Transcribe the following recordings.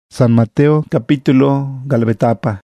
San Mateo capítulo galbetapa.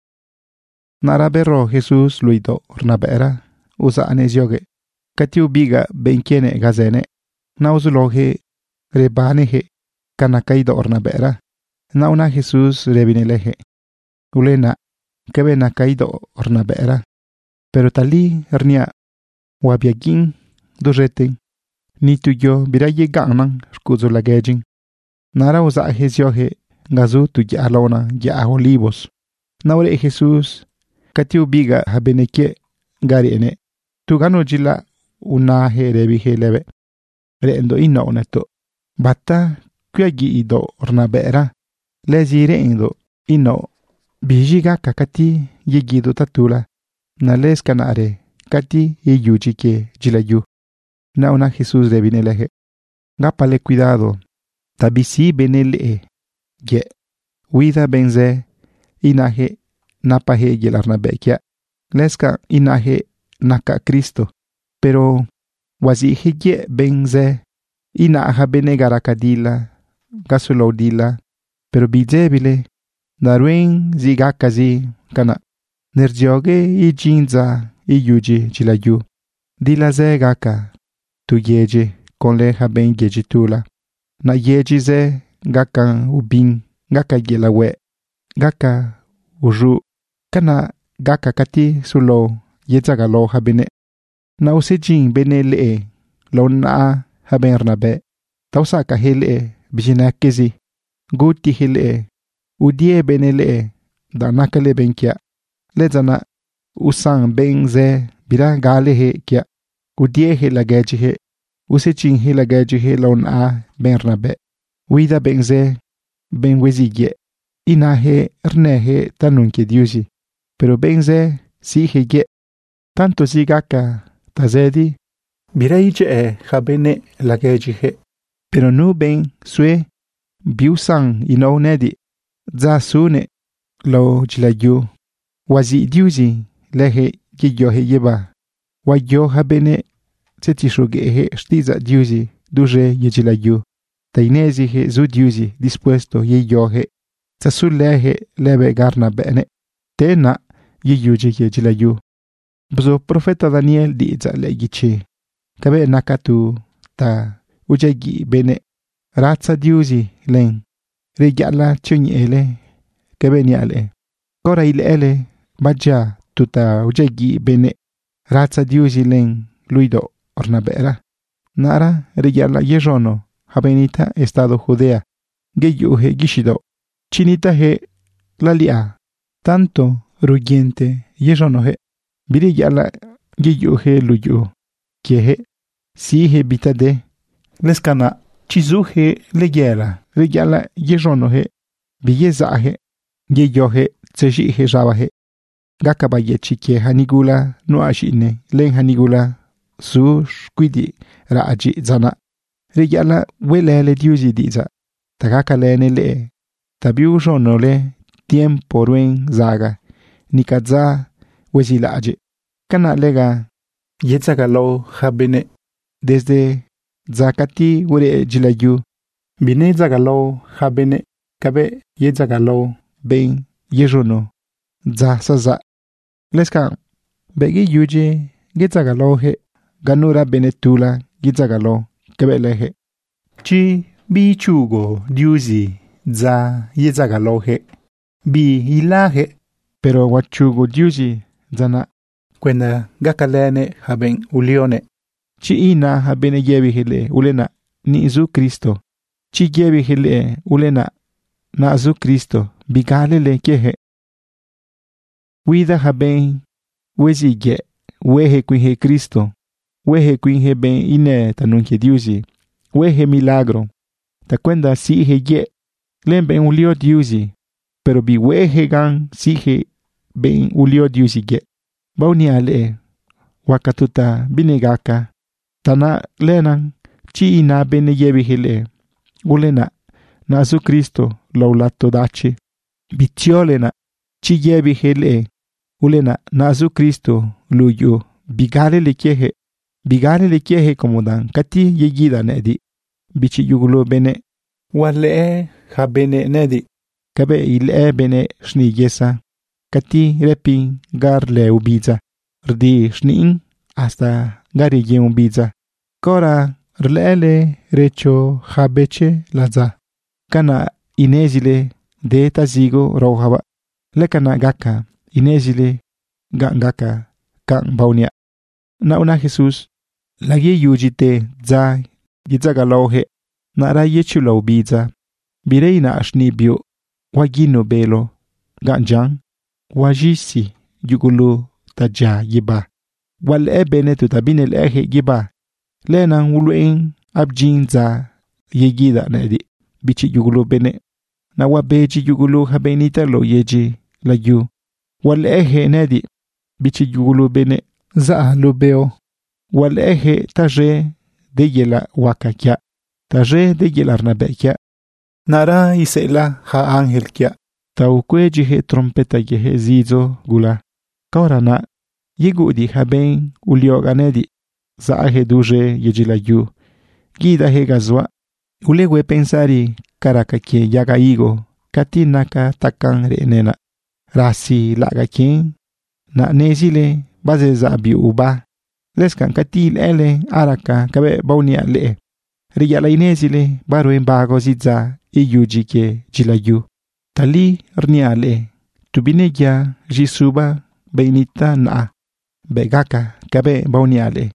Narabero Jesús luido ornabera usa anesioge. Katiu biga benkiene gazene. Nauzuloge rebaneje kanakaido ornabera. Nauna Jesús rebineleje. Ulena kebena kaido ornabera. Pero tali hernia wabiagin dureten. Ni tuyo biraye ganan skuzulagejin. Nara usa Jesioge gazu tu ya alona ya olivos. Naure Jesús katiu biga habeneke gari ene. Tu gano jila unahe rebihe leve. Reendo ino uneto. Bata kuagi ido ornabera. Lezire indo ino bijiga kakati yegido tatula. Nales kanare kati yeyujike jilayu. Nauna Jesús rebineleje. Gapale cuidado. Tabisi benele. Ye, wida benze, inaje, napaje yelarnabekia, leska inaje, naka Cristo, pero wazije ye benze, inaja benegarakadila, gasulodila, pero bijebile, naruen zigakazi, kana, nerjoge i jinza, i yuji chilayu, dila ze gaka, tu yeje, con leja ben yejitula, na yejize, gaka ubin, gaka yelawe, gaka uju, kana gaka kati sulo yezagalo habene. Na usejin bene lee, lo naa haben rnabe, tausaka hele bijinakezi, guti hele, udie bene lee, da nakale benkia, lezana usang benze, bira gale he kia, udie he lagejihe, usejin he lagejihe lo naa ben rnabe. Wida benze, ben wezige, inahe rnehe tanunke diusi, pero benze sige ge, tanto zigaka tazedi, biraiche habene lagejihe, pero nu ben sue, biusang ino nedi, za sune, lo jilayu, wazi diusi, lehe giyohe yeba, wayo habene, setishugehe stiza diusi, duje yejilayu. Tainesihe zudiusi dispuesto yeyohe, tasulehe lebe garna bene, tena yeyuji yejilayu. Bzo profeta Daniel diza legichi, kabe nakatu ta ujegi bene, ratsa diusi len, regyala chunyele, kabe niale. Kora ilele, baja tuta ujegi bene, ratsa diusi len, luido ornabera. Nara regyala yejono, habenita estado Judea, geyuhe gishido, chinita he lalia, tanto rugiente yejonohe, biriyala geyuhe luyu, kiehe, sihe bitade, leskana, chizuhe legyela, regyala yejonohe, biyezahe, geyohe tsejihe jabahe, gakabaye chike hanigula nuashine, len hanigula, su shkwidi raaji zana. Regyala welele diusi diza, tagaka lene le, tabiu jonole, tiempo ruen zaga, nikadza wezilaje. Kana lega, yetzagalo habene, desde zakati ure jilayu, bine zagalo habene, kabe yetzagalo ben yejono, za saza. Leska, begi yuje, getzagalo he, ganura benetula, getzagalo. Kebelehe. Chi bi chugo diusi za yezagalohe. Bi ilahe. Pero wachugo diusi zana. Kwenda gakalene haben ulione. Chi ina habene yebihile ulena ni izu Kristo. Chi yebihile ulena na azu Kristo. Bigalele kehe. Wida haben wezige wehe kwihe Kristo. Wehe kwinhe ben ine tanunke diusi. Wehe milagro. Ta kwenda sihe ye. Len ben ulio diusi. Pero bi wehe gan sihe ben ulio diusi ye. Bauni ale. Wakatuta binegaka. Tana lenan. Chi ina bene yebihile. Ulena. Na azu Kristo laulato dachi. Bitiolena. Chi yebihile. Ulena. Na azu Kristo luyu. Bigale le kiehe. Bigale le kiehe komodan kati yegida nedi. Bichi yugulo bene. Wale ha bene nedi. kabe ile bene shni yesa kati repin gar le ubiza rdi shniin hasta gari ye ubiza kora rlele recho habeche laza kana inezile de tazigo rohaba lekana gaka inezile gaka kan baunia na una Jesus lagi yujite za gizaga lohe na ra yechulo biza bireina ashnibio wagino belo ganjang wajisi yugulu taja yiba wal ebene tutabine lehe yiba lena wuluin abjin za yegida nedi bichi yugulu bene na wabeji yugulu habenita lo yeji layu wal ehe nedi bichi yugulu bene za lubeo wal ehe taje de yela wakakya taje de yela arnabekya nara isela ha angel kya tau kweji he trompeta ye zizo gula kaurana yigudi haben ulioga nedi za he duje yejilayu gida he gazwa ulewe pensari karakake yaga igo katinaka takan renena rasi laga kin na nezile baze za bi uba leskan katil ele araka kabe baunia le riyala inezile baro embago ziza iyuji ke jilayu tali rniale tubinegia jisuba beinita na begaka kabe bauniale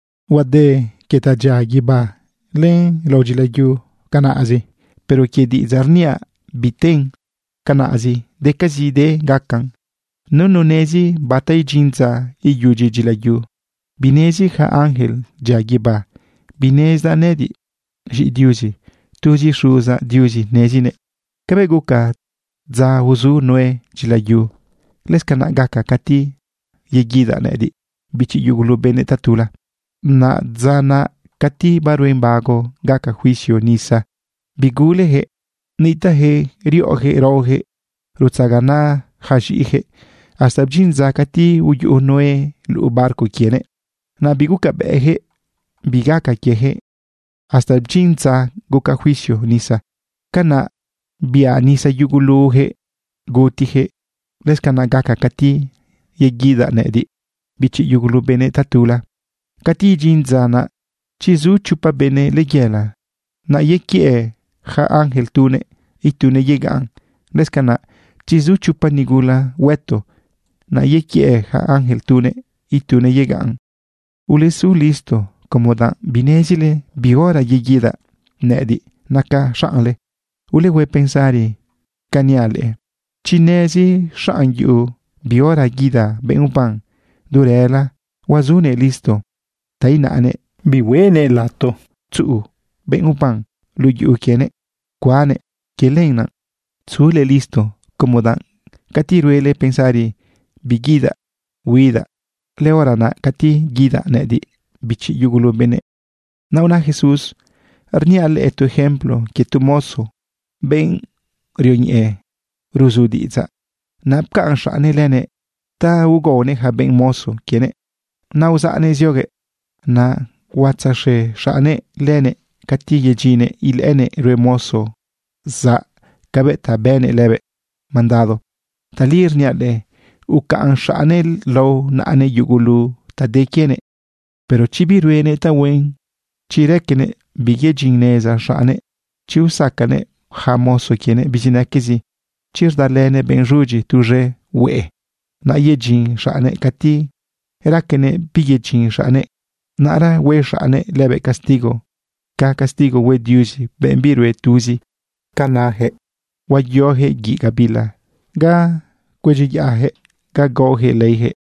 wade ketaja giba len lojilayu kana azi pero que di zarnia biten kana azi de kazi de gakan no nezi batay jinza iyuji jilayu binezi ha angel jagiba bineza nedi ji diuzi tuji shuza diuzi nezine kabe guka za wuzu noe jilayu leskana gaka kati yegida nedi bichi yugulu bene tatula na zana kati baruembago gaka juicio nisa bigule he nita he rioje roje rutsagana hashihe hasta jinza kati uyu noe lu barco kiene na biguka behe bigaka kiehe hasta jinza guka juicio nisa kana bia nisa yugulu he gutihe leskana gaka kati yegida nedi bichi yugulu bene tatula kati jinzana chizu chupa bene legyela na yekie ha angel tune itune yegan leskana chizu chupa nigula weto na yekie ha angel tune itune yegan ulesu listo como da binezile biora yegida nedi naka shanle ulewe pensari kaniale chinezi shanyu biora gida beupan durela wazune listo tainane biwene lato tsu beupan luyu kiene kuane kelena tsule listo como dan katiruele pensari bigida wida leorana kati gida nedi bichi yugulu bene nauna Jesus arniale tu ejemplo que tu mozo ben rioñe ruzudiza napka anshane lene ta ugone ha ben mozo kiene na usane zioge na watsashe shane lene kati yejine il ene remoso za kabeta bene lebe mandado talir niale uka anshane lo na ane yugulu ta de kiene pero chibiruene ta wen chirekene bigejineza shane chiusakane hamoso kiene bizinakezi chirdalene benjuji tuje we na yejin shane kati erakene bigejin shane nara we shane lebe castigo ka castigo we diusi benbirwe tuzi kanahe wayohe gigabila ga kwejiyahe ga gohe leihe